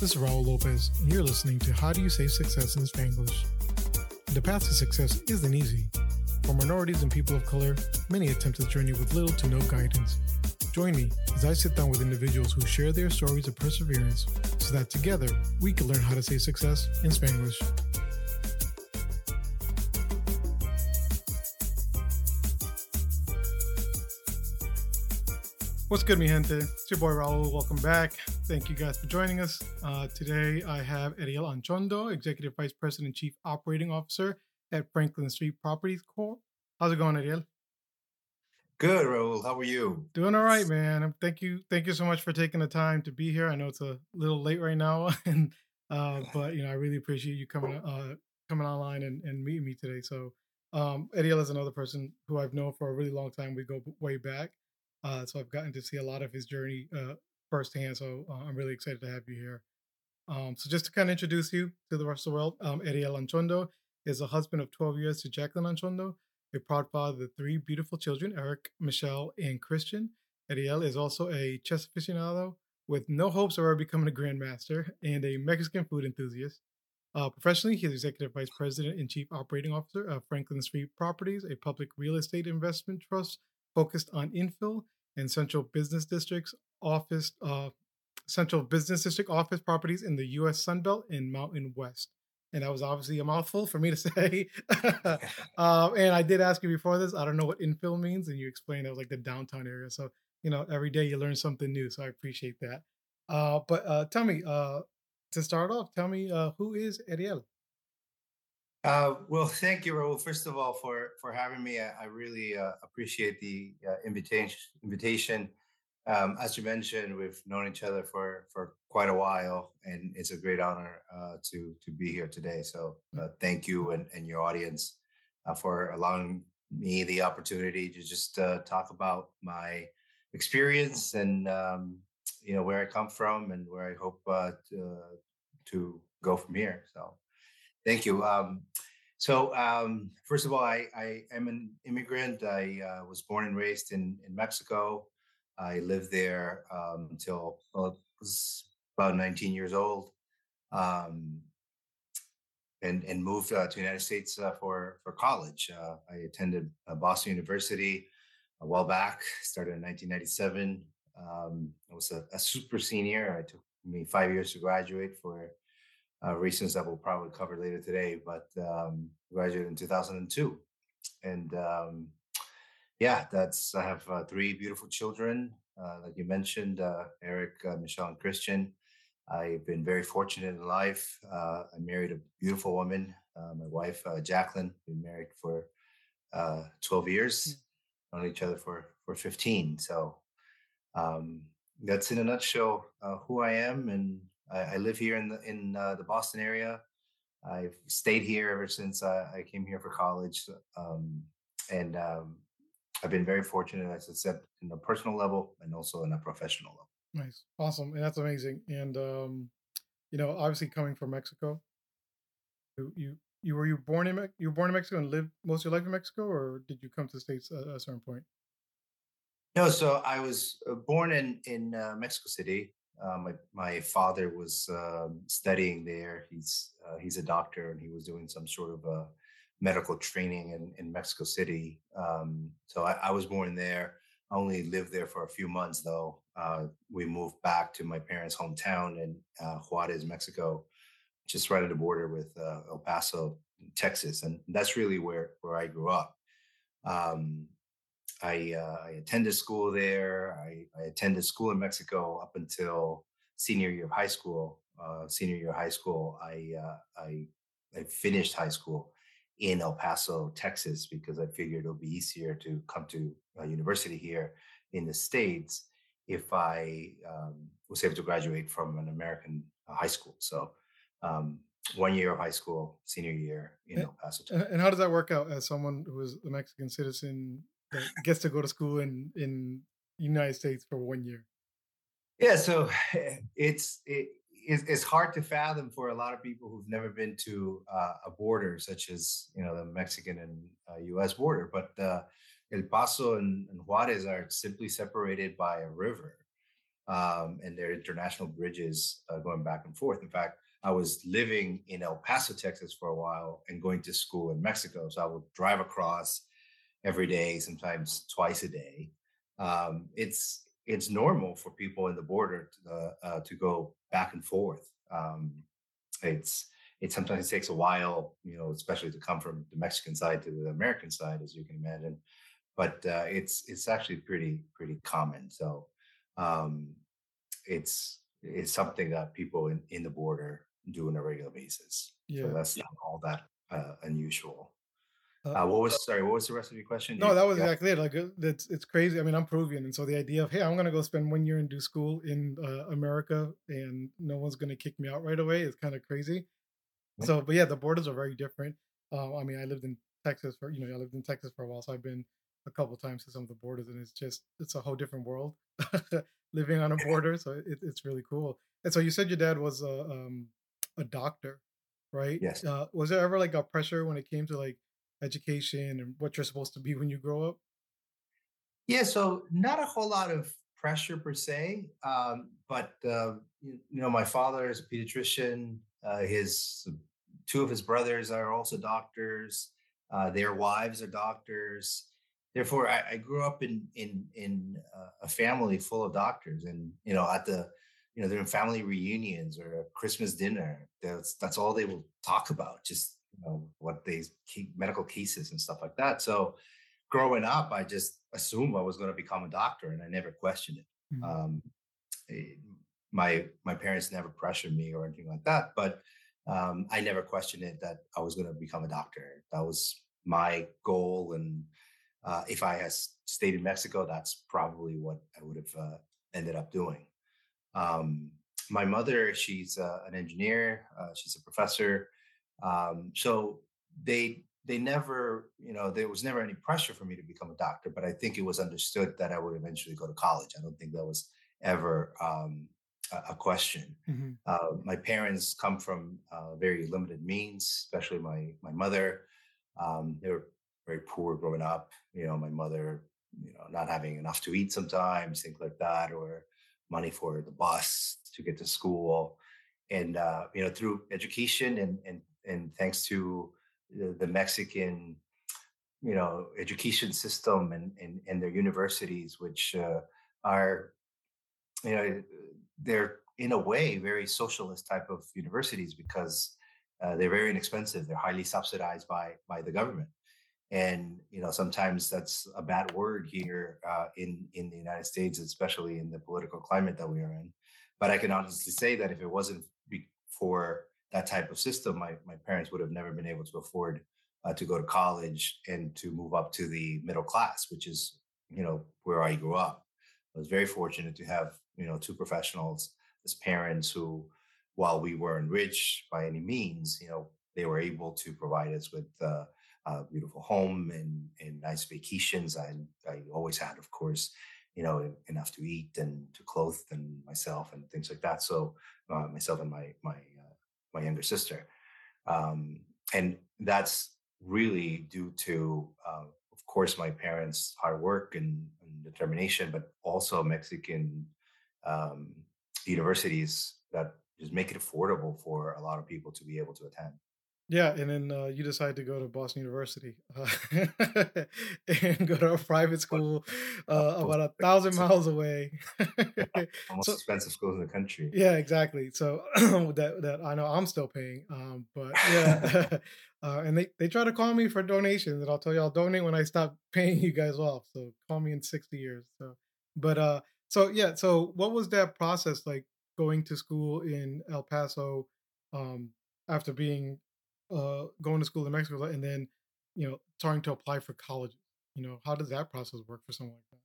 This is Raul Lopez, and you're listening to How Do You Say Success in Spanglish? The path to success isn't easy. For minorities and people of color, many attempt this journey with little to no guidance. Join me as I sit down with individuals who share their stories of perseverance so that together we can learn how to say success in Spanglish. What's good, mi gente? It's your boy Raul. Welcome back. Thank you guys for joining us. Today I have Ariel Anchondo, Executive Vice President and Chief Operating Officer at Franklin Street Properties Corp. How's it going, Ariel? Good, Raul. How are you? Doing all right, man. Thank you so much for taking the time to be here. I know it's a little late right now, and but I really appreciate you coming online and meeting me today. So, Ariel is another person who I've known for a really long time. We go way back, so I've gotten to see a lot of his journey firsthand. So I'm really excited to have you here. So just to kind of introduce you to the rest of the world, Ariel Anchondo is a husband of 12 years to Jacqueline Anchondo, a proud father of 3 beautiful children, Eric, Michelle, and Christian. Ariel is also a chess aficionado with no hopes of ever becoming a grandmaster and a Mexican food enthusiast. Professionally, he is Executive Vice President and Chief Operating Officer of Franklin Street Properties, a public real estate investment trust focused on infill and central business district office properties in the U.S. Sunbelt and Mountain West. And that was obviously a mouthful for me to say. And I did ask you before this. I don't know what infill means, and you explained it was like the downtown area. So every day you learn something new. So I appreciate that. But tell me, to start off, who is Ariel? Well, thank you, Raul. First of all, for having me. I really appreciate the invitation. As you mentioned, we've known each other for quite a while, and it's a great honor to be here today. So thank you and your audience for allowing me the opportunity to just talk about my experience and where I come from and where I hope to go from here. So thank you. First of all, I am an immigrant. I was born and raised in Mexico. I lived there until I was about 19 years old, and moved to the United States for college. I attended Boston University a while back. Started in 1997. I was a super senior. It took me 5 years to graduate for reasons that we'll probably cover later today. But graduated in 2002, and I have 3 beautiful children, like you mentioned, Eric, Michelle, and Christian. I've been very fortunate in life. I married a beautiful woman, my wife, Jacqueline. Been married for 12 years, known each other for 15. So that's in a nutshell who I am, and I live here in the Boston area. I've stayed here ever since I came here for college, and I've been very fortunate, as I said, in a personal level and also in a professional level. Nice, awesome, and that's amazing. And obviously coming from Mexico, you born in Mexico and lived most of your life in Mexico, or did you come to the States at a certain point? No, so I was born in Mexico City. My father was studying there. He's a doctor, and he was doing some sort of medical training in Mexico City. So I was born there. I only lived there for a few months, though. We moved back to my parents' hometown in Juarez, Mexico, just right at the border with El Paso, Texas, and that's really where I grew up. I attended school there. I attended school in Mexico up until senior year of high school. I finished high school in El Paso, Texas, because I figured it'll be easier to come to a university here in the States if I was able to graduate from an American high school. So 1 year of high school, senior year in El Paso, Texas. And how does that work out as someone who is a Mexican citizen that gets to go to school in the United States for 1 year? Yeah, so it's hard to fathom for a lot of people who've never been to a border such as the Mexican and U.S. border. But El Paso and Juarez are simply separated by a river, and there are international bridges going back and forth. In fact, I was living in El Paso, Texas for a while and going to school in Mexico. So I would drive across every day, sometimes twice a day. It's normal for people in the border to go back and forth. It's it sometimes takes a while, especially to come from the Mexican side to the American side, as you can imagine. But it's actually pretty common. So um, it's something that people in the border do on a regular basis. So Yeah. that's not all that unusual. Uh, What was the rest of your question? no, that was You exactly it. Like it's crazy. I mean, I'm Peruvian, and so the idea of, hey, I'm gonna go spend 1 year and do school in America, and no one's gonna kick me out right away is kind of crazy. Mhm. So, but yeah, the borders are very different. I mean, I lived in Texas for, I lived in Texas for a while, so I've been a couple times to some of the borders, and it's a whole different world living on a border. So it's really cool. And so you said your dad was a doctor, right? Yes. Was there ever like a pressure when it came to like education and what you're supposed to be when you grow up? Yeah, so not a whole lot of pressure per se, but my father is a pediatrician. His two of his brothers are also doctors. Their wives are doctors. Therefore, I grew up in a family full of doctors, and at the during family reunions or a Christmas dinner, that's all they will talk about, just what they keep medical cases and stuff like that. So growing up, I just assumed I was going to become a doctor, and I never questioned it. Mhm. Um, eh, my parents never pressured me or anything like that, but I never questioned it that I was going to become a doctor. That was my goal, and if I had stayed in Mexico, that's probably what I would have ended up doing. Um, my mother, she's an engineer. She's a professor. So they never, there was never any pressure for me to become a doctor. But I think it was understood that I would eventually go to college. I don't think that was ever a question. Mhm. My parents come from very limited means, especially my mother. They were very poor growing up. My mother, not having enough to eat sometimes, things like that, or money for the bus to get to school. And through education and thanks to the Mexican education system and their universities, which are you know they're in a way very socialist type of universities because they're very inexpensive. They're highly subsidized by the government, and sometimes that's a bad word here in the United States, especially in the political climate that we are in. But I can honestly say that if it wasn't for that type of system, my parents would have never been able to afford to go to college and to move up to the middle class, which is where I grew up. I was very fortunate to have two professionals as parents who, while we weren't rich by any means, they were able to provide us with a beautiful home and nice vacations. I always had, of course, enough to eat and to clothe and myself and things like that. So myself and my younger sister, and that's really due to, of course, my parents' hard work and determination, but also Mexican um, universities that just make it affordable for a lot of people to be able to attend. Yeah, and then you decide to go to Boston University and go to a private school Most about 1,000 miles away. most So expensive schools in the country. yeah, exactly. So that I know I'm still paying, but yeah, and they try to call me for donations, and I'll tell you I'll donate when I stop paying you guys off. So call me in 60 years. So, but so yeah, so what was that process like going to school in El Paso, um, after being going to school in Mexico, and then trying to apply for colleges? How does that process work for someone like that?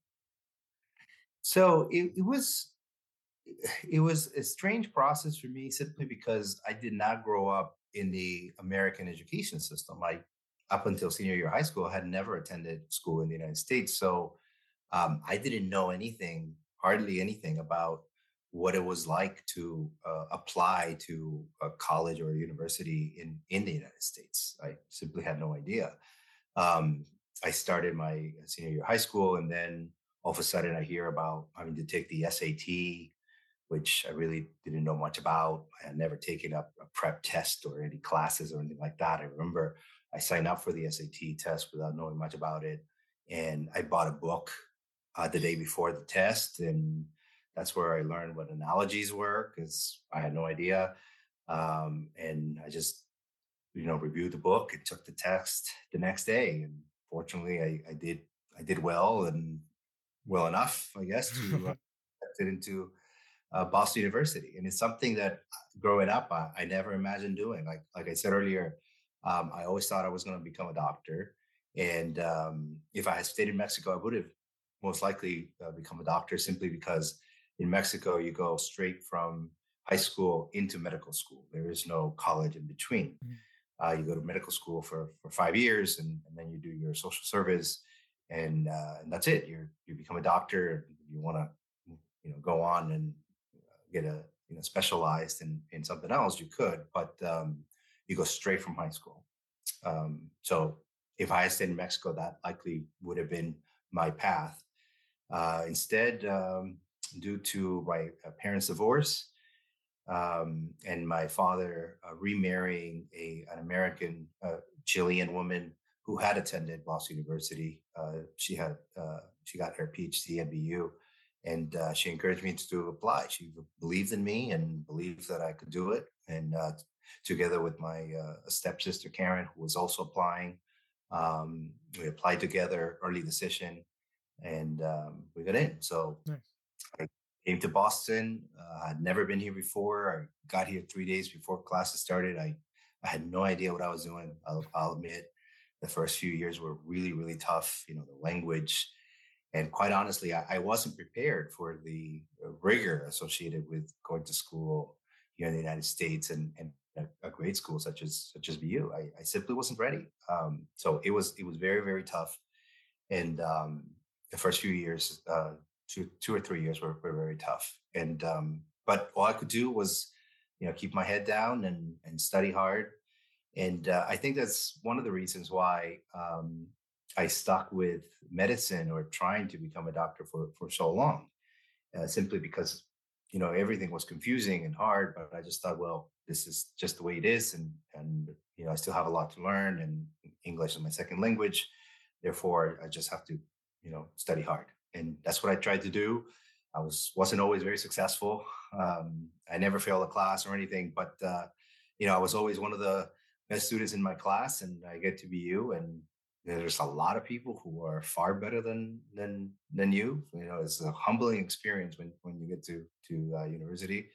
So it was a strange process for me simply because I did not grow up in the American education system. I up until senior year of high school had never attended school in the United States, so I didn't know anything, hardly anything about what it was like to apply to a college or a university in the United States. I simply had no idea. Um, I started my senior year of high school, and then all of a sudden I hear about having to take the SAT, which I really didn't know much about. I had never taken up a prep test or any classes or anything like that. I remember I signed up for the SAT test without knowing much about it. And I bought a book the day before the test. And that's where I learned what analogies were because I had no idea. And I just, reviewed the book and took the test the next day. And fortunately, I did well and well enough, I guess, to get into Boston University, and it's something that growing up I never imagined doing. Like I said earlier, I always thought I was going to become a doctor, and if I had stayed in Mexico, I would have most likely become a doctor simply because in Mexico you go straight from high school into medical school. There is no college in between. Mhm. You go to medical school for 5 years, and then you do your social service, and that's it. You become a doctor. You want to go on and get a specialized in something else, you could, but you go straight from high school. So if I had stayed in Mexico, that likely would have been my path. Instead, due to my parents' divorce and my father remarrying an American Chilean woman who had attended Boston University, she got her PhD at BU, and she encouraged me to apply. She believed in me and believed that I could do it. And together with my stepsister Karen, who was also applying, we applied together, early decision, and we got in. So Nice. I came to Boston. I'd never been here before. I got here 3 days before classes started. I had no idea what I was doing. I'll admit, the first few years were really, really tough. The language, and quite honestly, I wasn't prepared for the rigor associated with going to school here in the United States and a great school such as BU. I simply wasn't ready. So it was very, very tough. And the first few years, 2 or 3 years were very tough. And but all I could do was, keep my head down and study hard. And I think that's one of the reasons why I stuck with medicine or trying to become a doctor for so long, simply because everything was confusing and hard. But I just thought, well, this is just the way it is, and I still have a lot to learn, and English is my second language. Therefore, I just have to study hard, and that's what I tried to do. I wasn't always very successful. I never failed a class or anything, but I was always one of the best students in my class, and I get to be you. And there's a lot of people who are far better than you. It's a humbling experience when you get to university.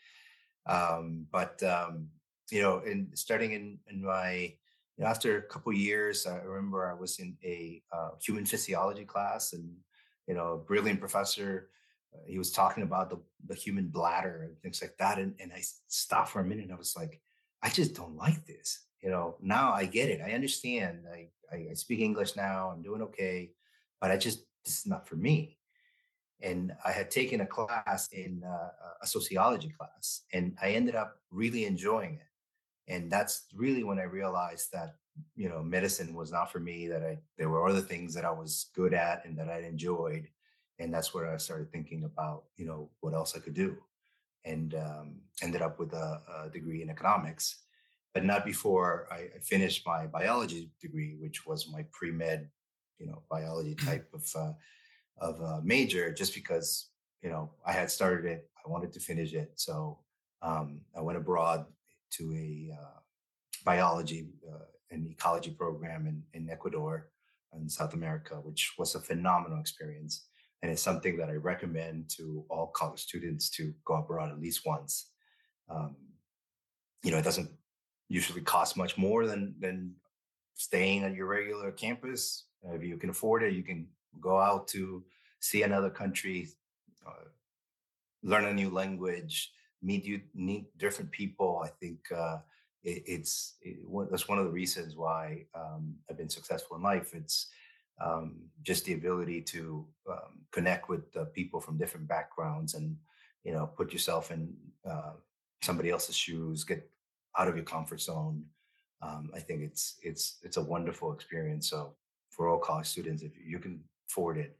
But in starting in my after a couple of years, I remember I was in a human physiology class, and a brilliant professor. He was talking about the human bladder and things like that, and I stopped for a minute. And I was like, I just don't like this. Now I get it. I understand. I speak English now. I'm doing okay, but this is not for me. And I had taken a class in a sociology class, and I ended up really enjoying it. And that's really when I realized that medicine was not for me. That there were other things that I was good at and that I enjoyed, and that's where I started thinking about what else I could do, and ended up with a degree in economics, but not before I finished my biology degree, which was my pre med, biology type of major, just because I had started it, I wanted to finish it. So I went abroad to a biology and ecology program in Ecuador and South America, which was a phenomenal experience. And it's something that I recommend to all college students to go abroad at least once. Um, it doesn't usually cost much more than staying at your regular campus. If you can afford it, you can go out to see another country, uh, learn a new language, meet different people. I think that's one of the reasons why I've been successful in life. It's just the ability to connect with people from different backgrounds, and put yourself in somebody else's shoes, get out of your comfort zone. I think it's a wonderful experience. So for all college students, if you can afford it,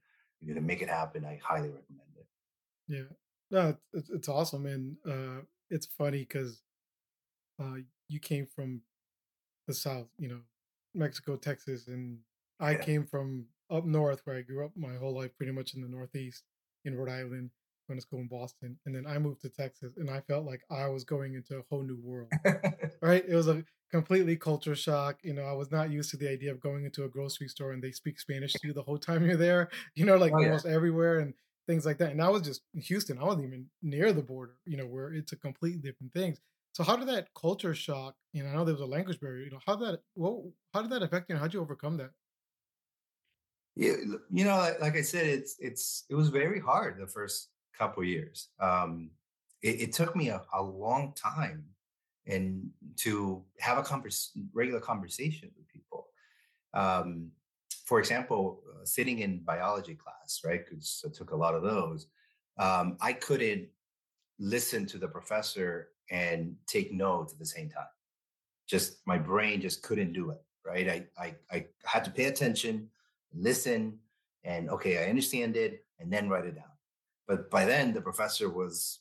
you're going to make it happen, I highly recommend it. Yeah. No, it's awesome, and it's funny because uh, you came from the South, Mexico, Texas, and I Yeah. came from up north where I grew up my whole life, pretty much in the Northeast in Rhode Island, going to school in Boston, and then I moved to Texas, and I felt like I was going into a whole new world. Right? It was a completely culture shock. I was not used to the idea of going into a grocery store and they speak Spanish to you the whole time you're there, like Oh yeah. almost everywhere and things like that. And I was just in Houston. I wasn't even near the border, where it's a completely different things. So how did that culture shock, I know there was a language barrier, how did that affect you and how'd you overcome that? Yeah, like I said, it was very hard the first couple years. It took me a long time and to have a regular conversation with people. Um, for example, sitting in biology class, right? Because I took a lot of those. I couldn't listen to the professor and take notes at the same time. Just my brain just couldn't do it. Right? I had to pay attention, listen, and okay, I understand it, and then write it down. But by then, the professor was,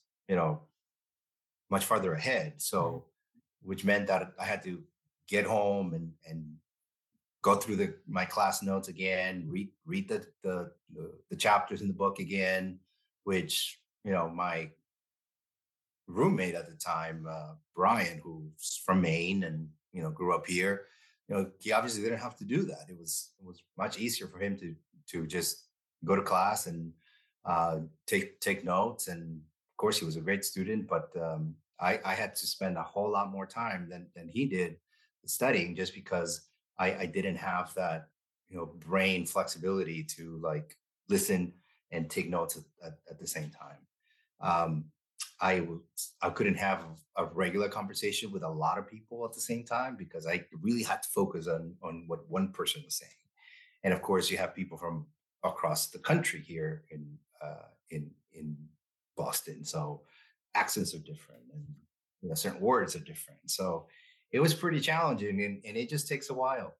much farther ahead. Mhm. So, which meant that I had to get home and go through my class notes again, read the chapters in the book again, which my roommate at the time, Brian, who's from Maine and grew up here, he obviously didn't have to do that. It was much easier for him to just go to class and take notes. And of course, he was a great student, but I had to spend a whole lot more time than he did studying, just because I didn't have that brain flexibility to like listen and take notes at the same time. Um, I couldn't have a regular conversation with a lot of people at the same time because I really had to focus on what one person was saying. And of course, you have people from across the country here in Boston, so accents are different, and certain words are different. So it was pretty challenging, and it just takes a while.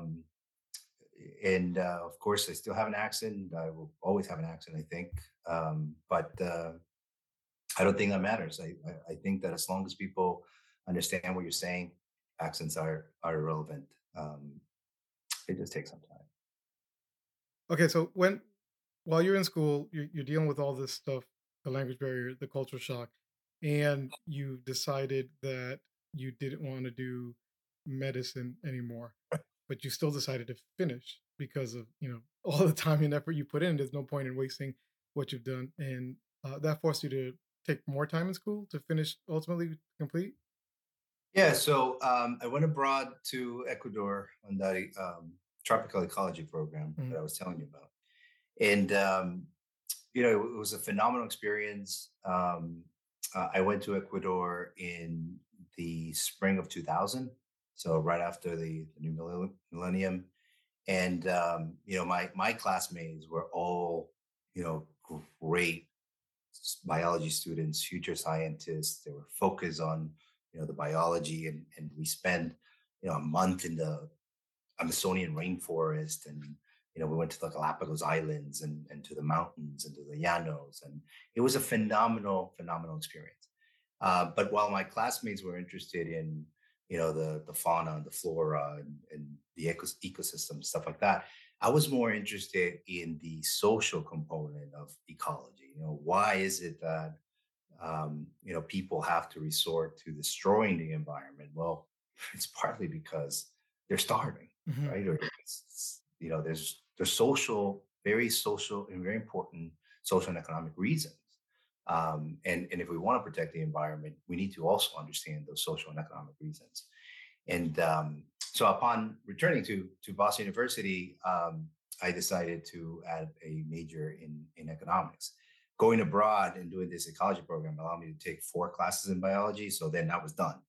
And of course, I still have an accent. I will always have an accent, I think. But I don't think that matters. I think that as long as people understand what you're saying, accents are irrelevant. It just takes some time. Okay, so while you're in school, you're dealing with all this stuff, the language barrier, the culture shock, and you decided that you didn't want to do medicine anymore, but you still decided to finish because of, all the time and effort you put in. There's no point in wasting what you've done. And that forced you to take more time in school to finish, ultimately complete. Yeah, so I went abroad to Ecuador on that tropical ecology program Mhm. that I was telling you about, and it was a phenomenal experience. I went to Ecuador in the spring of 2000, so right after the new millennium. And my classmates were all great biology students, future scientists. They were focused on the biology, and we spent a month in the Amazonian rainforest, and we went to the Galapagos Islands and to the mountains and to the llanos, and it was a phenomenal experience. But while my classmates were interested in the fauna and the flora and the ecosystem, stuff like that, I was more interested in the social component of ecology. Why is it that people have to resort to destroying the environment? Well, it's partly because they're starving, Mhm. right? Or there's very social and very important social and economic reasons. And if we want to protect the environment, we need to also understand those social and economic reasons. And so upon returning to Boston University, I decided to add a major in economics. Going abroad and doing this ecology program allowed me to take 4 classes in biology. So then I was done.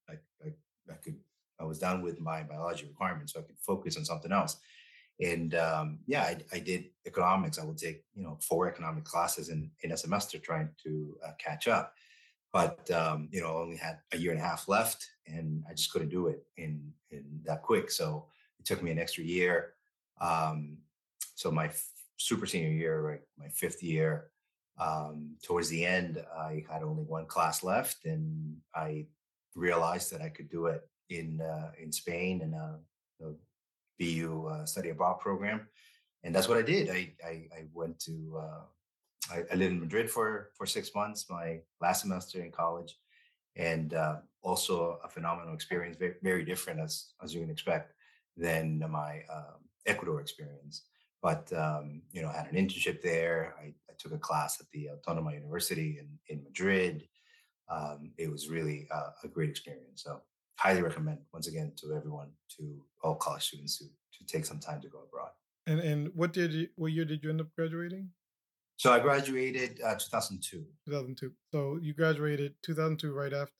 I was done with my biology requirements, so I could focus on something else. And yeah, I did economics. I would take 4 economic classes in a semester, trying to catch up. But only had a year and a half left, and I just couldn't do it in that quick. So it took me an extra year. So my super senior year, right, my fifth year. Towards the end, I had only one class left, and I realized that I could do it in Spain in a BU study abroad program, and that's what I did. I went to I lived in Madrid for 6 months, my last semester in college, and also a phenomenal experience, very, very different as you can expect than my Ecuador experience. But I had an internship there. I took a class at the Autónoma University in Madrid. It was really a great experience. So highly recommend once again to everyone, to all college students, to take some time to go abroad. And what year did you end up graduating? So I graduated 2002. 2002. So you graduated 2002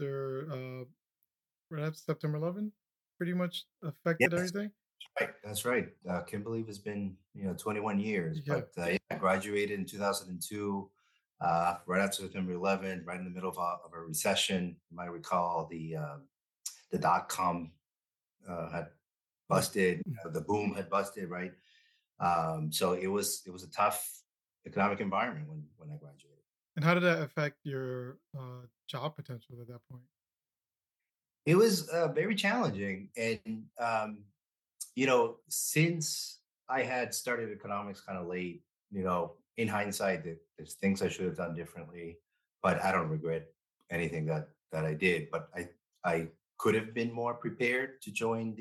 right after September 11, pretty much affected Yes, everything. right. That's right. Kimberly has been, 21 years, Yeah. but yeah, I graduated in 2002, right after September 11, right in the middle of a recession. You might recall the dot com had Yeah. busted, Mm. the boom had busted, right? So it was a tough economic environment when I graduated. And how did that affect your job potential at that point? It was very challenging, and since I had started economics kind of late, in hindsight, there's things I should have done differently, but I don't regret anything that I did. But I could have been more prepared to join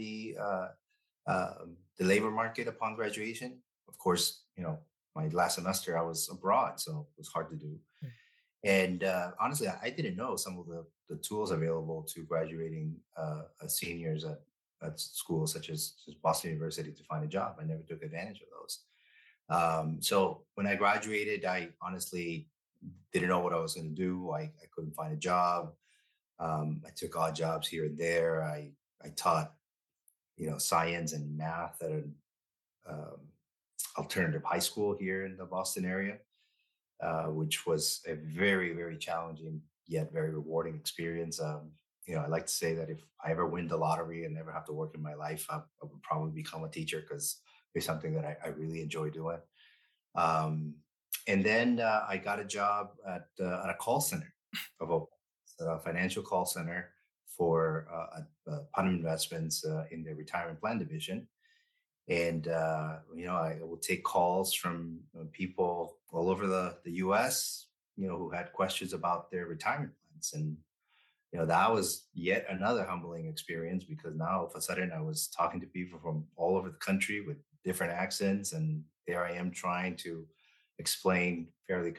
the labor market upon graduation. Of course, my last semester I was abroad, so it was hard to do. Yeah. And honestly, I didn't know some of the tools available to graduating seniors at schools such as Boston University to find a job. I never took advantage of those. So when I graduated, I honestly didn't know what I was going to do. I couldn't find a job. I took odd jobs here and there. I taught science and math at an um, alternative high school here in the Boston area, which was a very, very challenging yet very rewarding experience. I like to say that if I ever win the lottery and never have to work in my life, I would probably become a teacher because it's something that I really enjoy doing. Um, and then I got a job at a call center of a financial call center for Putnam Investments in the retirement plan division. And I will take calls from people all over the U.S. Who had questions about their retirement plans, and that was yet another humbling experience because now all of a sudden I was talking to people from all over the country with different accents, and there I am trying to explain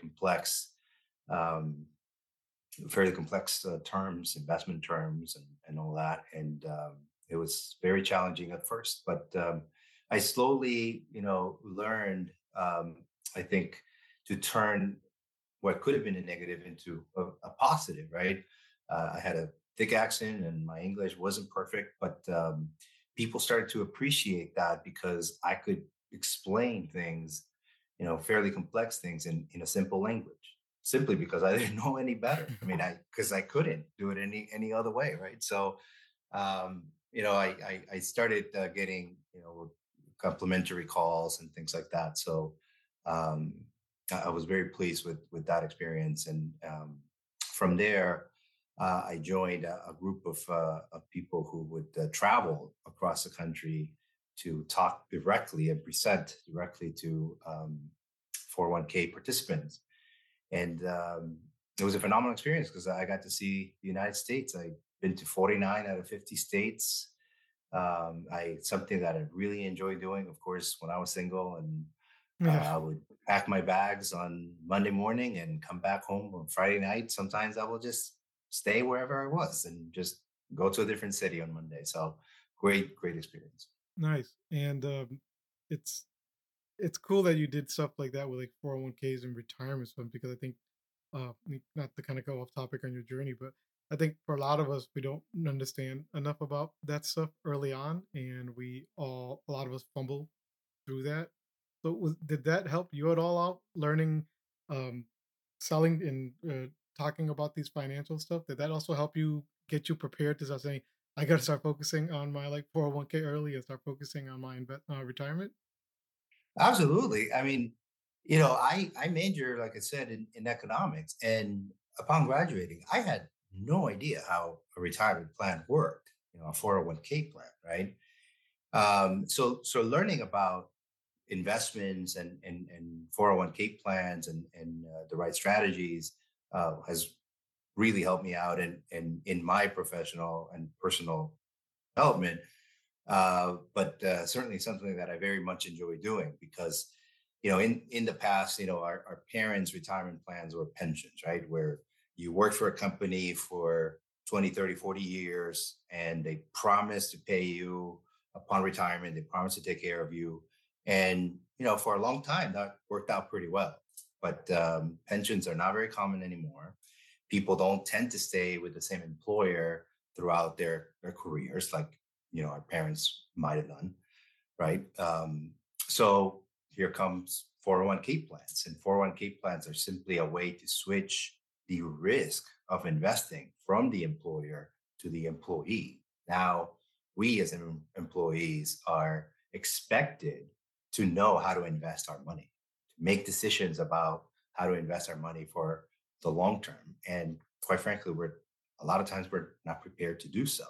um, fairly complex terms, investment terms, and all that. And it was very challenging at first, but I slowly, learned. I think to turn what could have been a negative into a positive. Right? I had a thick accent, and my English wasn't perfect, but people started to appreciate that because I could explain things, fairly complex things in a simple language simply because I didn't know any better. I mean, because I couldn't do it any other way, right? So, I started getting complimentary calls and things like that. So, um, I was very pleased with that experience, and from there, I joined a group of people who would travel across the country to talk directly and present directly to 401k participants. And it was a phenomenal experience because I got to see the United States. I've been to 49 out of 50 states. I something that I really enjoy doing, of course, when I was single, and Yeah. I would pack my bags on Monday morning and come back home on Friday night. Sometimes I will just stay wherever I was and just go to a different city on Monday. So great, great experience. Nice. And it's it's cool that you did stuff like that with like 401ks and retirement stuff because I think not to kind of go off topic on your journey, but I think for a lot of us we don't understand enough about that stuff early on, and a lot of us fumble through that. So did that help you at all out learning, um, selling and talking about these financial stuff? Did that also help you get you prepared to start saying, I got to start focusing on my like 401k early and start focusing on my retirement? Absolutely. I mean, I major, like I said, in economics, and upon graduating, I had no idea how a retirement plan worked. A 401k plan, right? So learning about investments and 401k plans and the right strategies has really helped me out in my professional and personal development. But certainly something that I very much enjoy doing because, in the past, our parents' retirement plans were pensions, right? Where you work for a company for 20, 30, 40 years and they promise to pay you upon retirement. They promise to take care of you. And, for a long time, that worked out pretty well. But pensions are not very common anymore. People don't tend to stay with the same employer throughout their careers like our parents might have done, right? So here comes 401k plans, and 401k plans are simply a way to switch the risk of investing from the employer to the employee. Now, we as employees are expected to know how to invest our money, to make decisions about how to invest our money for the long term. And quite frankly, a lot of times we're not prepared to do so.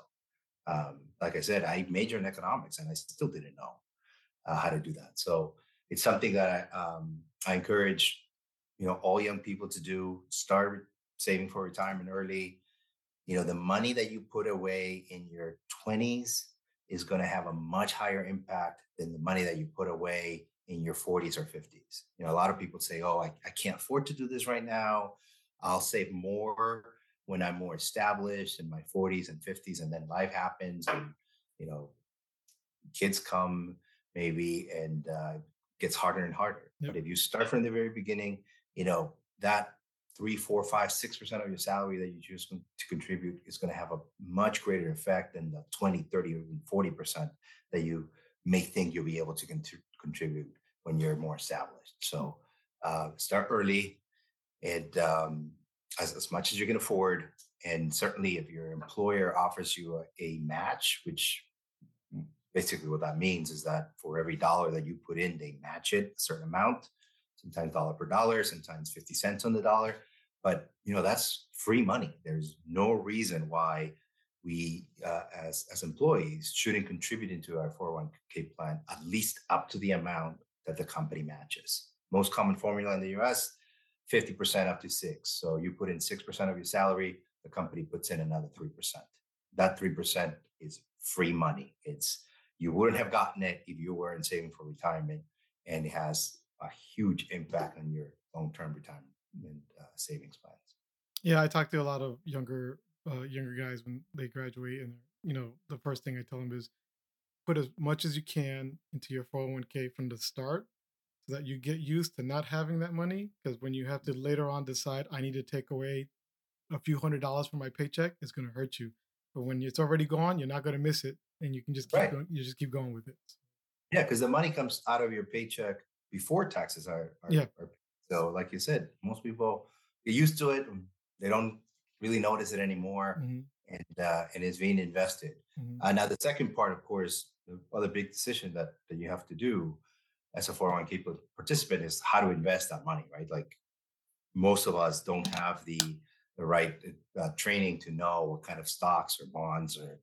Like I said, I majored in economics and I still didn't know how to do that. So it's something that I encourage, all young people to do. Start saving for retirement early. The money that you put away in your 20s is going to have a much higher impact than the money that you put away in your 40s or 50s. A lot of people say, oh, I can't afford to do this right now. I'll save more when I'm more established in my 40s and 50s, and then life happens, and you know, kids come maybe, and gets harder and harder. Yep. But if you start from the very beginning, that 3, 4, 5, 6% of your salary that you choose to contribute is going to have a much greater effect than the 20, 30, or even 40% that you may think you'll be able to contribute when you're more established. So start early, and as much as you can afford. And certainly if your employer offers you a match, which basically what that means is that for every dollar that you put in, they match it a certain amount, sometimes dollar per dollar, sometimes 50 cents on the dollar. But, that's free money. There's no reason why we, as employees, shouldn't contribute into our 401k plan, at least up to the amount that the company matches. Most common formula in the US, 50% up to 6. So you put in 6% of your salary, the company puts in another 3%. That 3% is free money. You wouldn't have gotten it if you weren't saving for retirement, and it has a huge impact on your long-term retirement savings plans. Yeah, I talk to a lot of younger guys when they graduate, and the first thing I tell them is put as much as you can into your 401k from the start so that you get used to not having that money. Because when you have to later on decide, I need to take away a few $100s from my paycheck, it's going to hurt you. But when it's already gone, you're not going to miss it, and you can just keep Right. going. You just keep going with it. Yeah, because the money comes out of your paycheck before taxes Yeah. are. So, like you said, most people get used to it. They don't really notice it anymore, Hmm. and it's being invested. Hmm. Now, the second part, of course, the other big decision that you have to do as a 401k participant is how to invest that money, right? Like most of us don't have the right training to know what kind of stocks or bonds or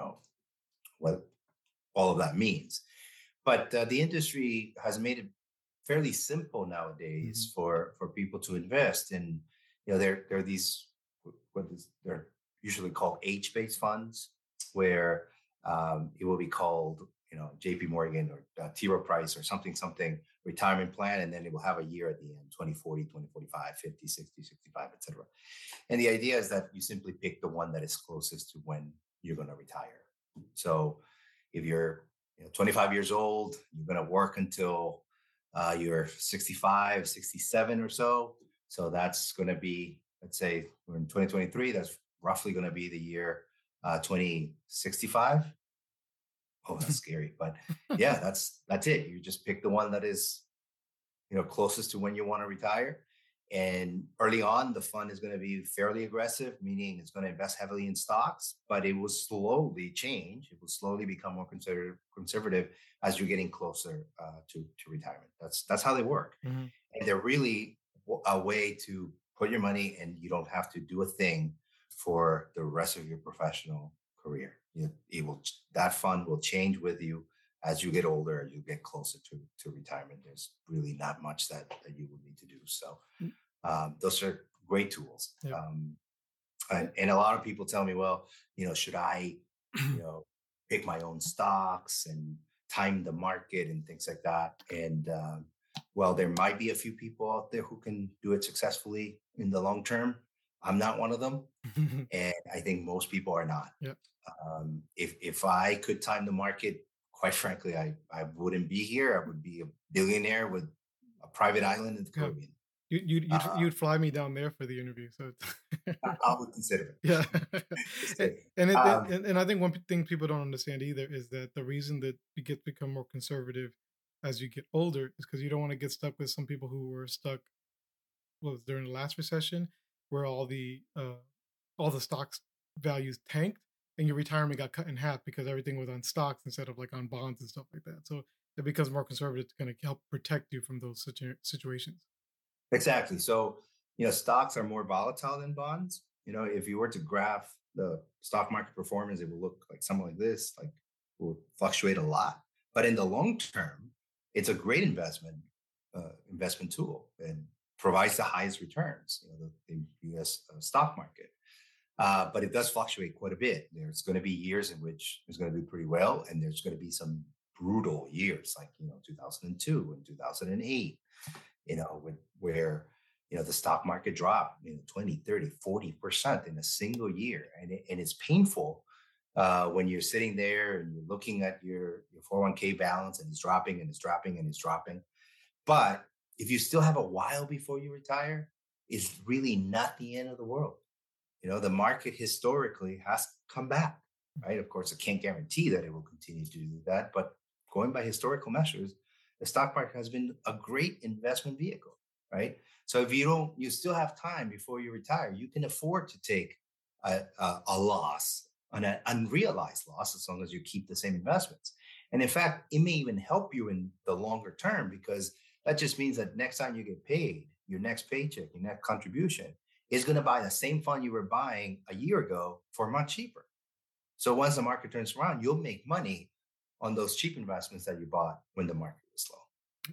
what all of that means. But the industry has made it fairly simple Hmm. nowadays for people to invest. And there are these they're usually called age-based funds, where it will be called JP Morgan or T. Rowe Price or something retirement plan, and then it will have a year at the end: 2040, 2045, 50, 60, 65, etc. And the idea is that you simply pick the one that is closest to when you're going to retire. So if you're 25 years old, you're going to work until you're 65, 67 or so. So that's going to be, let's say we're in 2023, that's roughly going to be the year 2065. Oh, that's scary. But yeah, that's it. You just pick the one that is, closest to when you want to retire. And early on, the fund is going to be fairly aggressive, meaning it's going to invest heavily in stocks, but it will slowly change. It will slowly become more conservative as you're getting closer to retirement. That's how they work, Hmm. and they're really a way to put your money, and you don't have to do a thing for the rest of your professional career. It will that fund will change with you as you get older, as you get closer to retirement. There's really not much that you will need to do. So those are great tools. Yep. And a lot of people tell me, well, should I, you know, pick my own stocks and time the market and things like that? And well, there might be a few people out there who can do it successfully in the long term. I'm not one of them, and I think most people are not. Yep. If I could time the market, quite frankly, I wouldn't be here. I would be a billionaire with a private island in the Yeah. Caribbean. Uh, You'd fly me down there for the interview. So I would consider it. yeah. Consider it. And I think one thing people don't understand either is that the reason that you get to become more conservative as you get older is because you don't want to get stuck with some people who were stuck was during the last recession where all the stocks values tanked and your retirement got cut in half because everything was on stocks instead of like on bonds and stuff like that. So it becomes more conservative to kind of help protect you from those situations. Exactly. So, stocks are more volatile than bonds. If you were to graph the stock market performance, it will look like something like this, like will fluctuate a lot. But in the long term, it's a great investment tool and provides the highest returns, the US stock market. But it does fluctuate quite a bit. There's going to be years in which it's going to do pretty well, and there's going to be some brutal years like 2002 and 2008, where the stock market dropped 20, 30, 40% in a single year, and it's painful when you're sitting there and you're looking at your 401k balance, and it's dropping and it's dropping and it's dropping. But if you still have a while before you retire, it's really not the end of the world. The market historically has come back, right? Of course, I can't guarantee that it will continue to do that, but going by historical measures, the stock market has been a great investment vehicle, right? So if you still have time before you retire, you can afford to take a loss, an unrealized loss, as long as you keep the same investments. And in fact, it may even help you in the longer term, because that just means that next time you get paid, your next paycheck, your next contribution is going to buy the same fund you were buying a year ago for much cheaper. So once the market turns around, you'll make money on those cheap investments that you bought when the market was slow.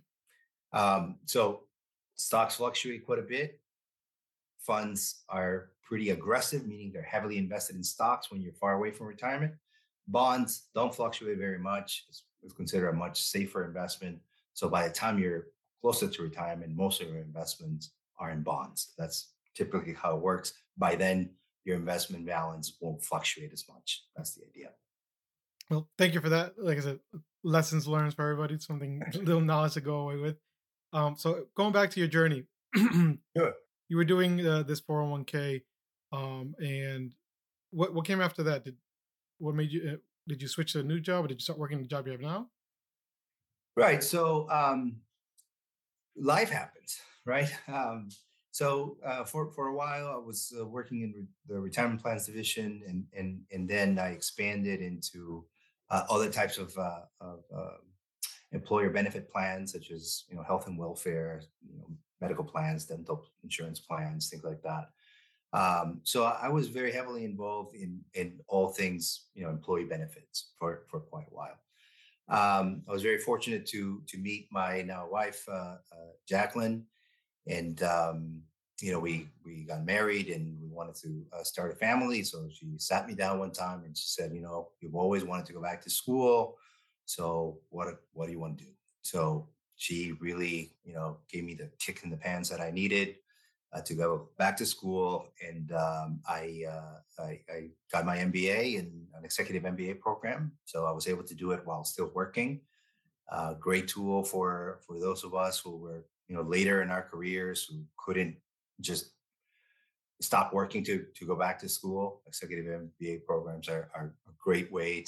So stocks fluctuate quite a bit. Funds are pretty aggressive, meaning they're heavily invested in stocks when you're far away from retirement. Bonds don't fluctuate very much. It's considered a much safer investment. So by the time you're closer to retirement, most of your investments are in bonds. That's typically how it works. By then, your investment balance won't fluctuate as much. That's the idea. Well, thank you for that. Like I said, lessons learned for everybody. It's something little knowledge to go away with. So going back to your journey, you Sure. were doing this 401k, and what came after that? What made you? Did you switch to a new job, or did you start working the job you have now? Right. So life happens, right? For a while, I was working in the retirement plans division, and then I expanded into other types of employer benefit plans, such as health and welfare, medical plans, dental insurance plans, things like that. So I was very heavily involved in all things employee benefits for quite a while. I was very fortunate to meet my now wife, Jacqueline, and we got married and we wanted to start a family. So she sat me down one time and she said, you've always wanted to go back to school. So what do you want to do? So she really gave me the kick in the pants that I needed to go back to school, and I got my MBA in an executive MBA program. So I was able to do it while still working. Great tool for those of us who were later in our careers, who couldn't just stop working to go back to school. Executive MBA programs are a great way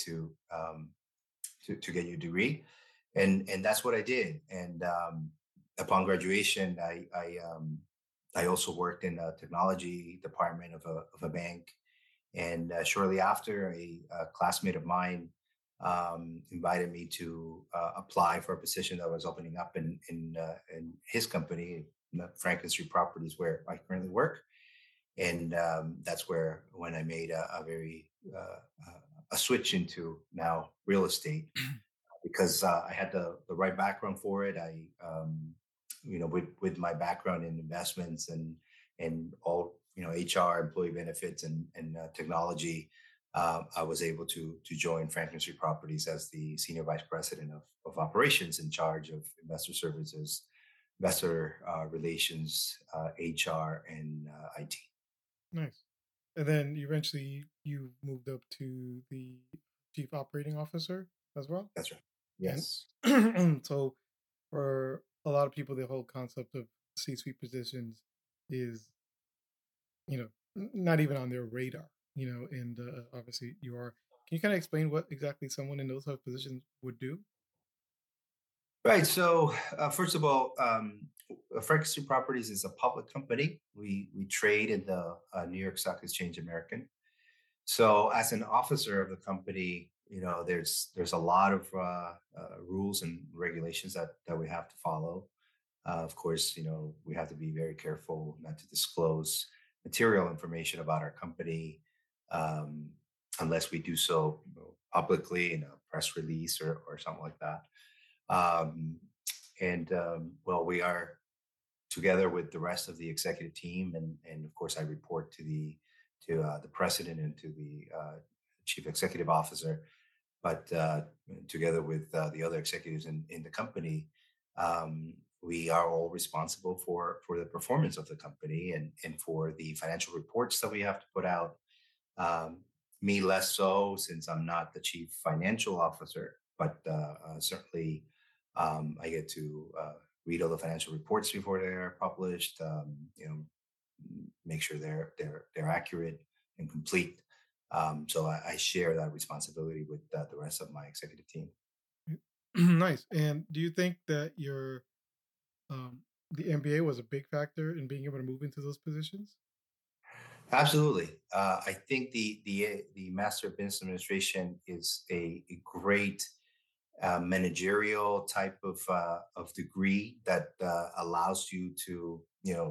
to get your degree, and that's what I did. And upon graduation, I I also worked in a technology department of a bank. And shortly after, a classmate of mine invited me to apply for a position that was opening up in his company, Franklin Street Properties, where I currently work. And that's where when I made a switch into now real estate because I had the right background for it. With my background in investments and all HR, employee benefits, and technology, I was able to join Franklin Street Properties as the senior vice president of operations in charge of investor services, investor relations, HR, and IT. Nice. And then eventually you moved up to the chief operating officer as well. That's right. And Yes. so for a lot of people, the whole concept of C-suite positions is, not even on their radar, and obviously you are. Can you kind of explain what exactly someone in those type of positions would do? Right. So, first of all, Franklin Properties is a public company. We trade in the New York Stock Exchange American. So, as an officer of the company, there's a lot of rules and regulations that we have to follow. Of course, we have to be very careful not to disclose material information about our company um, unless we do so publicly in a press release or something like that. Um, and we are together with the rest of the executive team, and of course, I report to the president and to the chief executive officer. But together with the other executives in the company, we are all responsible for the performance of the company and for the financial reports that we have to put out. Um, Me less so, since I'm not the chief financial officer, but certainly I get to read all the financial reports before they're published. Make sure they're accurate and complete. So I share that responsibility with the rest of my executive team. Nice. And do you think that the MBA was a big factor in being able to move into those positions? Absolutely. I think the Master of Business Administration is a great managerial type of degree that allows you to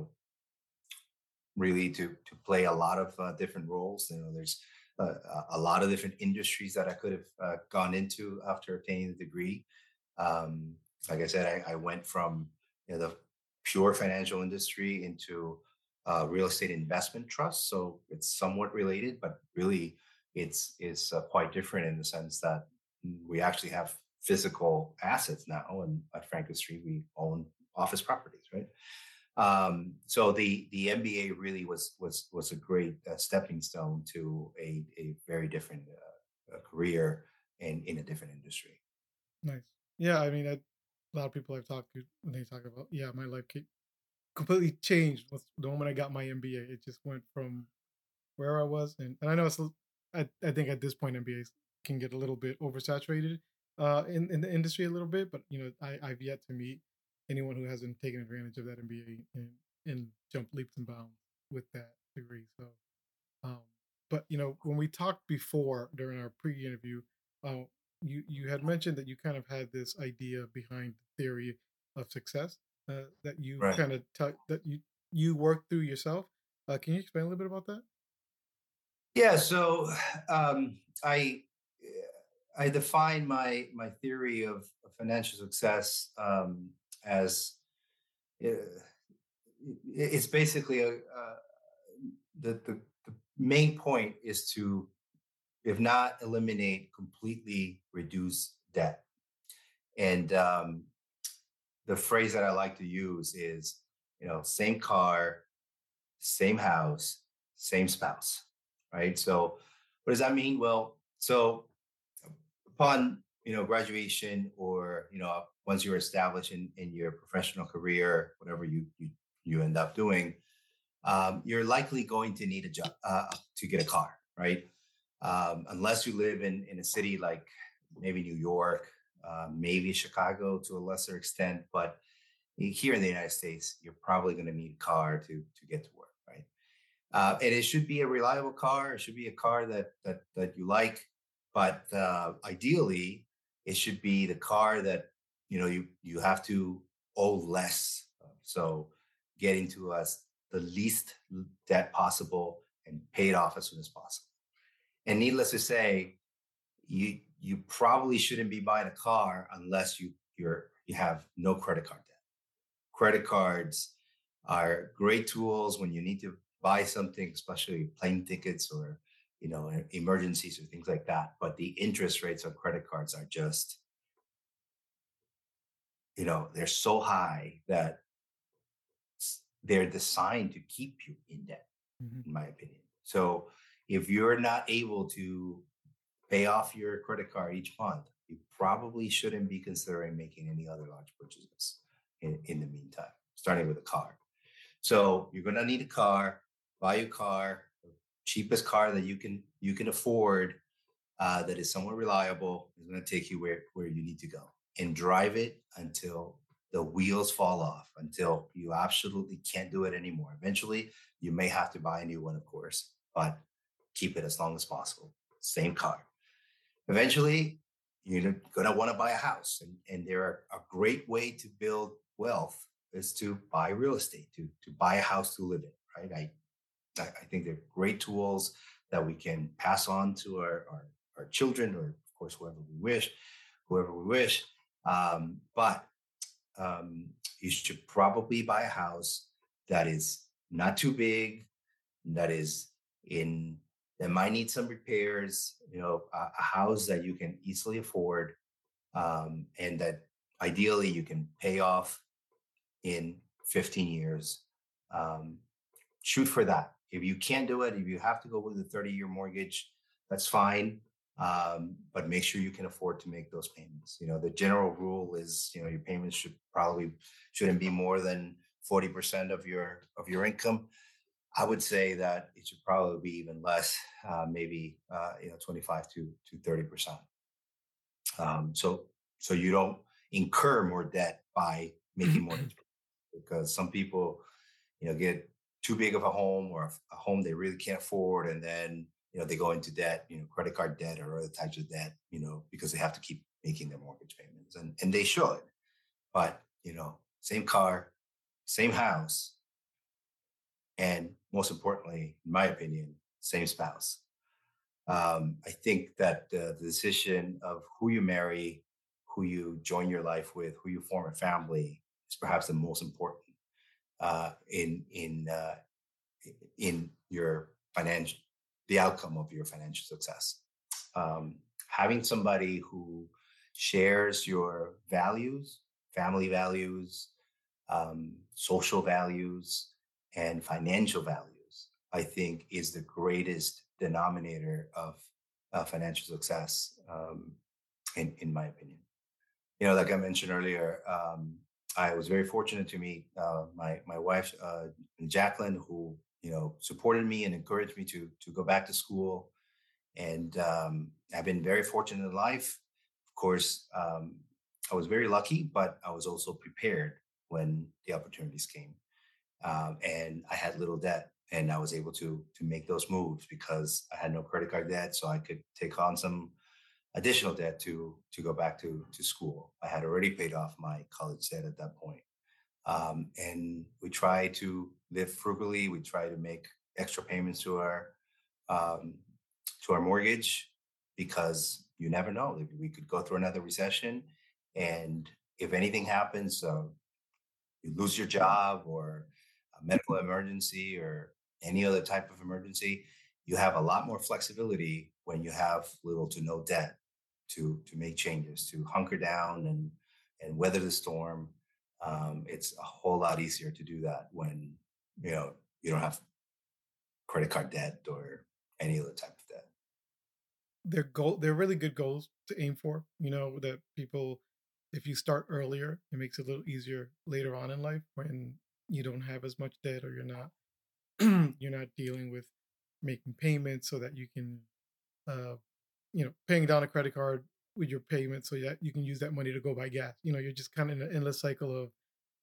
really to play a lot of different roles. There's a lot of different industries that I could have gone into after obtaining the degree. Um, like I said, I went from the pure financial industry into real estate investment trust, so it's somewhat related, but really it's quite different in the sense that we actually have physical assets now, and at Franklin Street we own office properties, right? So the MBA really was a great stepping stone to a very different career in a different industry. Nice. Yeah, I mean, a lot of people I've talked to when they talk about, yeah, my life completely changed with the moment I got my MBA. It just went from where I was, and I know I think at this point MBAs can get a little bit oversaturated in the industry a little bit, but I've yet to meet anyone who hasn't taken advantage of that MBA and jumped leaps and bounds with that degree. So, um, but when we talked before during our pre-interview, uh, you had mentioned that you kind of had this idea behind the theory of success that you Right. kind of that you worked through yourself. Can you explain a little bit about that? Yeah. So um, I I define my theory of financial success as uh, it's basically the main point is to, if not eliminate, completely reduce debt. And the phrase that I like to use is, same car, same house, same spouse, right? So what does that mean? Well, so upon graduation, or once you're established in your professional career, whatever you end up doing, you're likely going to need a job to get a car, right? Unless you live in a city like maybe New York, maybe Chicago to a lesser extent, but here in the United States, you're probably going to need a car to get to work, right? And it should be a reliable car. It should be a car that you like, but ideally, it should be the car that you have to owe less. So getting to us the least debt possible and pay it off as soon as possible. And needless to say, you probably shouldn't be buying a car unless you have no credit card debt. Credit cards are great tools when you need to buy something, especially plane tickets or emergencies or things like that. But the interest rates on credit cards are just they're so high that they're designed to keep you in debt, Mhm. in my opinion. So if you're not able to pay off your credit card each month, you probably shouldn't be considering making any other large purchases in the meantime, starting with a car. So you're gonna need a car, buy a car, cheapest car that you can afford, that is somewhat reliable, is gonna take you where you need to go. And drive it until the wheels fall off, until you absolutely can't do it anymore. Eventually, you may have to buy a new one, of course, but keep it as long as possible. Same car. Eventually, you're gonna want to buy a house, and there are a great way to build wealth is to buy real estate, to buy a house to live in, right? I think they're great tools that we can pass on to our children, or of course whoever we wish. But you should probably buy a house that is not too big, that is in that might need some repairs, a house that you can easily afford, and that ideally you can pay off in 15 years. Um, Shoot for that. If you can't do it, if you have to go with a 30-year mortgage, that's fine. But make sure you can afford to make those payments. The general rule is, your payments shouldn't be more than 40% of your income. I would say that it should probably be even less, maybe 25 to 30%. So you don't incur more debt by making mortgage payments, because some people get too big of a home, or a home they really can't afford, and then they go into debt, credit card debt or other types of debt, because they have to keep making their mortgage payments, and they should. But same car, same house, and most importantly, in my opinion, same spouse. I think that the decision of who you marry, who you join your life with, who you form a family is perhaps the most important, in your financial the outcome of your financial success. Having somebody who shares your values, family values, social values, and financial values, I think, is the greatest denominator of financial success, in my opinion. Like I mentioned earlier, I was very fortunate to meet my wife, Jacqueline, who supported me and encouraged me to go back to school. And I've been very fortunate in life. Of course, I was very lucky, but I was also prepared when the opportunities came. And I had little debt, and I was able to make those moves because I had no credit card debt, so I could take on some additional debt to go back to school. I had already paid off my college debt at that point. And we try to live frugally. We try to make extra payments um, to our mortgage, because you never know. Like, we could go through another recession, and if anything happens, you lose your job, or a medical emergency, or any other type of emergency, you have a lot more flexibility when you have little to no debt to make changes, to hunker down and weather the storm. It's a whole lot easier to do that when you don't have credit card debt or any other type of debt. They're really good goals to aim for, that people, if you start earlier, it makes it a little easier later on in life when you don't have as much debt, or you're not dealing with making payments so that you can uh paying down a credit card with your payments so that you can use that money to go buy gas. You're just kind of in an endless cycle of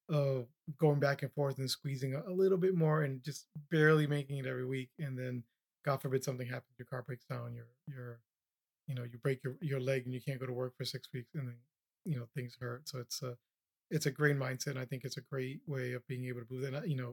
of going back and forth and squeezing a little bit more and just barely making it every week, and then God forbid something happens, your car breaks down, you break your leg and you can't go to work for 6 weeks, and then things hurt. So it's a great mindset. And I think it's a great way of being able to move. And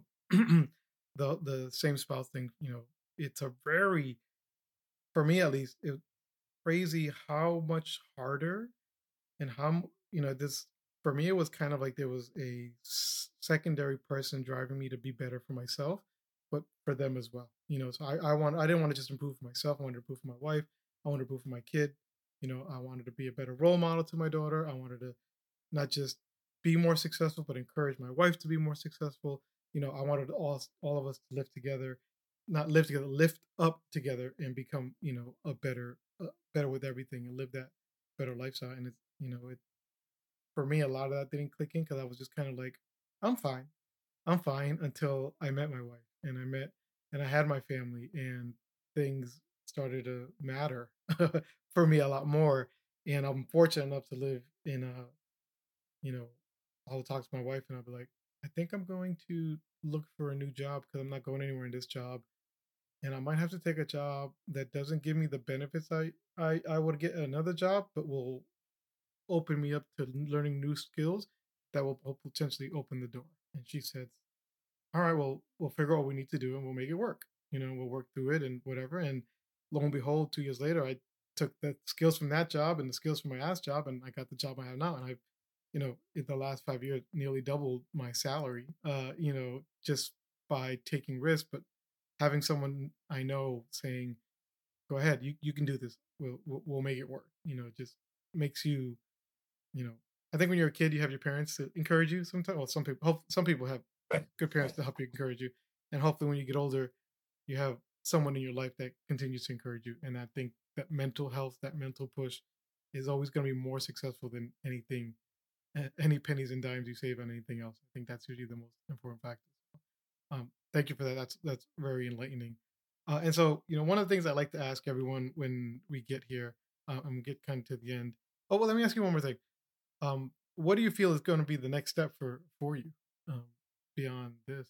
the same spouse thing. It's a very, for me at least, crazy how much harder and this, for me, it was kind of like there was a secondary person driving me to be better for myself, but for them as well. So I didn't want to just improve for myself. I wanted to improve for my wife. I wanted to improve for my kid. I wanted to be a better role model to my daughter. I wanted to not just be more successful, but encourage my wife to be more successful. I wanted all of us to live together, not live together, lift up together, and become a better with everything, and live that better lifestyle. And it's it for me, a lot of that didn't click in because I was just kind of like, I'm fine, I'm fine, until I met my wife, and I had my family, and things started to matter for me a lot more. And I'm fortunate enough to live in a you know, I'll talk to my wife and I'll be like, I think I'm going to look for a new job because I'm not going anywhere in this job. And I might have to take a job that doesn't give me the benefits I would get at another job, but will open me up to learning new skills that will potentially open the door. And she said, all right, well, we'll figure out what we need to do and we'll make it work. We'll work through it and whatever. And lo and behold, 2 years later, I took the skills from that job and the skills from my last job, and I got the job I have now. And I've, in the last 5 years, nearly doubled my salary, just by taking risks, but having someone I know saying, go ahead, you can do this. We'll make it work. Just makes you, you know, I think when you're a kid, you have your parents to encourage you sometimes. Well, some people have Right. good parents Right. to help you, encourage you, and hopefully when you get older, you have someone in your life that continues to encourage you. And I think that mental health, that mental push, is always going to be more successful than anything, any pennies and dimes you save on anything else. I think that's usually the most important factor. Thank you for that. That's very enlightening. And so, one of the things I like to ask everyone when we get here, and we get kind of to the end. Oh well, let me ask you one more thing. What do you feel is going to be the next step for you, um, beyond this?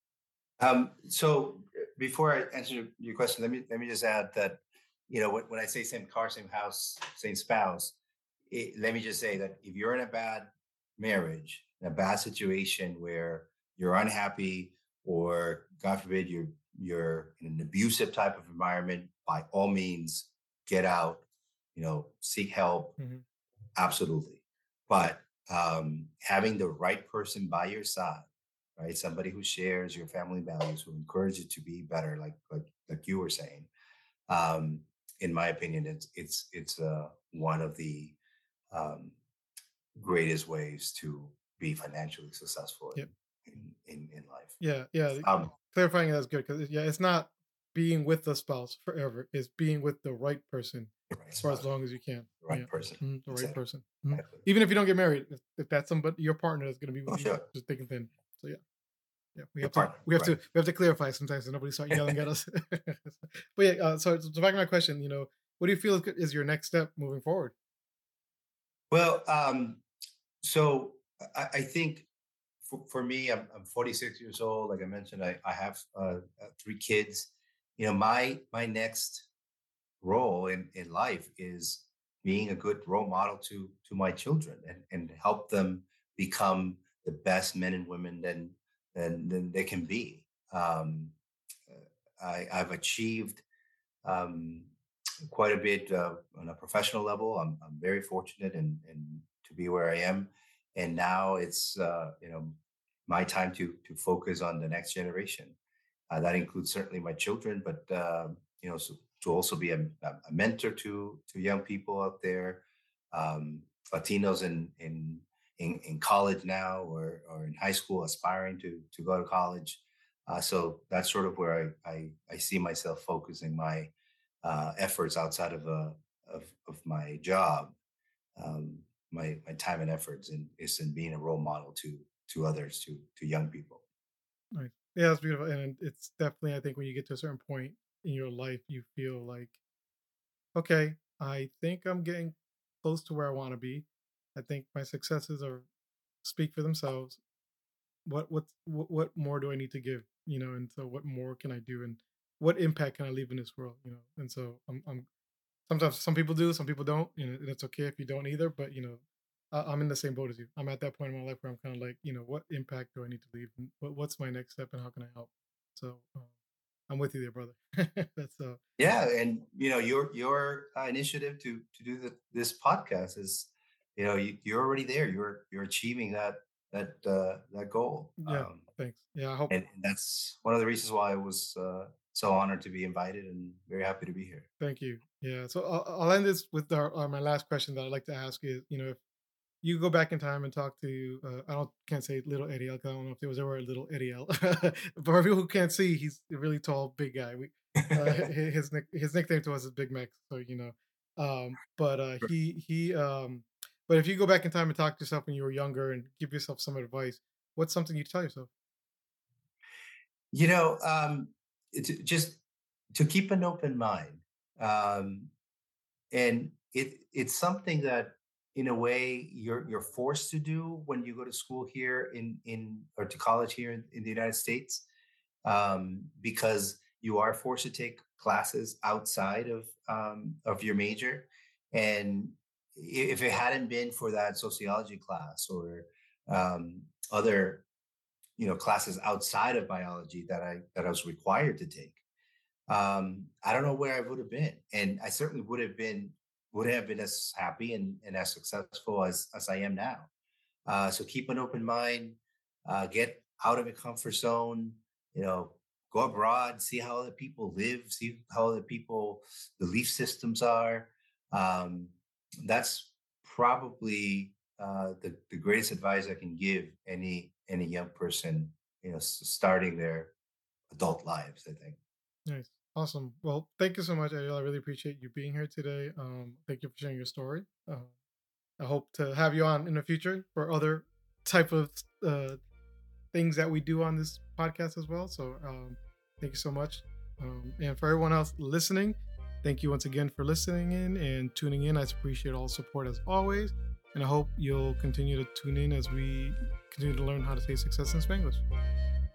Before I answer your question, let me just add that when I say same car, same house, same spouse, let me just say that if you're in a bad marriage, in a bad situation where you're unhappy, or God forbid you're in an abusive type of environment, by all means get out. Seek help. Hmm. Absolutely. But having the right person by your side, right? Somebody who shares your family values, who encourages you to be better, like you were saying. Um, in my opinion, it's one of the um, greatest ways to be financially successful Yep. in life. Yeah. Yeah. Um, Clarifying that's good because yeah, it's not being with the spouse forever. It's being with the right person the right for as spouse, long as you can. the Yeah. right person. The right Exactly. person. Mhm. Exactly. Even if you don't get married, if that's somebody, your partner that's going to be with Oh, you, sure. just thick and thin. So yeah. Yeah, we Your have to partner, right? we have to clarify sometimes so nobody start yelling at us. But yeah, so back to my question, what do you feel is your next step moving forward? Well, so I think for me, I'm 46 years old. Like I mentioned, I have 3 kids. My next role in life is being a good role model to my children, and help them become the best men and women than they can be. I've achieved um, quite a bit on a professional level. I'm very fortunate and to be where I am, and now it's my time to focus on the next generation. That includes certainly my children, but so to also be a mentor to young people out there, um, Latinos in college now, or in high school aspiring to go to college. So that's sort of where I see myself focusing my efforts outside of my job. My time and efforts is in being a role model to others, to young people. Right. Yeah, that's beautiful. And it's definitely, I think when you get to a certain point in your life, you feel like, okay, I think I'm getting close to where I want to be. I think my successes are speak for themselves. what more do I need to give, and so what more can I do, and what impact can I leave in this world, and so I'm sometimes some people do, some people don't, and it's okay if you don't either, but I'm in the same boat as you. I'm at that point in my life where I'm kind of like, what impact do I need to leave, and what's my next step, and how can I help? So I'm with you there, brother. That's Yeah, and your initiative to do this podcast is, you're already there. You're achieving that goal, yeah, thanks. Yeah, I hope. and that's one of the reasons why I was so honored to be invited and very happy to be here. Thank you. Yeah. So I'll end this with my last question that I'd like to ask is, if you go back in time and talk to, I don't can't say little Ariel 'cause I don't know if there was ever a little Ariel, but for people who can't see, he's a really tall, big guy. His nickname to us is Big Mac. So but if you go back in time and talk to yourself when you were younger and give yourself some advice, what's something you tell yourself? You know, just to keep an open mind, um, and it's something that, in a way, you're forced to do when you go to school here in or to college here in the United States, because you are forced to take classes outside of your major, and if it hadn't been for that sociology class or other classes outside of biology that I was required to take, I don't know where I would have been, and I certainly would have been as happy and as successful as I am now. So keep an open mind, get out of the comfort zone, you know, go abroad, see how other people live, see how other people belief systems are. Um, that's probably the greatest advice I can give any young person, starting their adult lives, I think. Nice. Awesome. Well, thank you so much, Ariel. I really appreciate you being here today. Thank you for sharing your story. I hope to have you on in the future for other type of things that we do on this podcast as well. So thank you so much. And for everyone else listening, thank you once again for listening in and tuning in. I appreciate all support as always. And I hope you'll continue to tune in as we continue to learn how to say success in Spanglish.